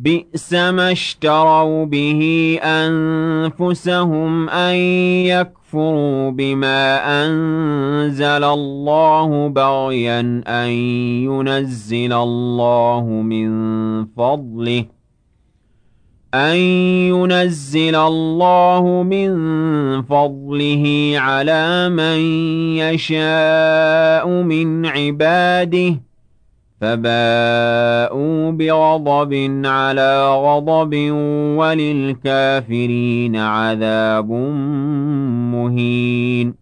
بئس ما اشتروا به أنفسهم أن يكفروا بما أنزل الله بغيا أن ينزل الله من فضله على من يشاء من عباده فباءوا بغضب على غضب وللكافرين عذاب مهين.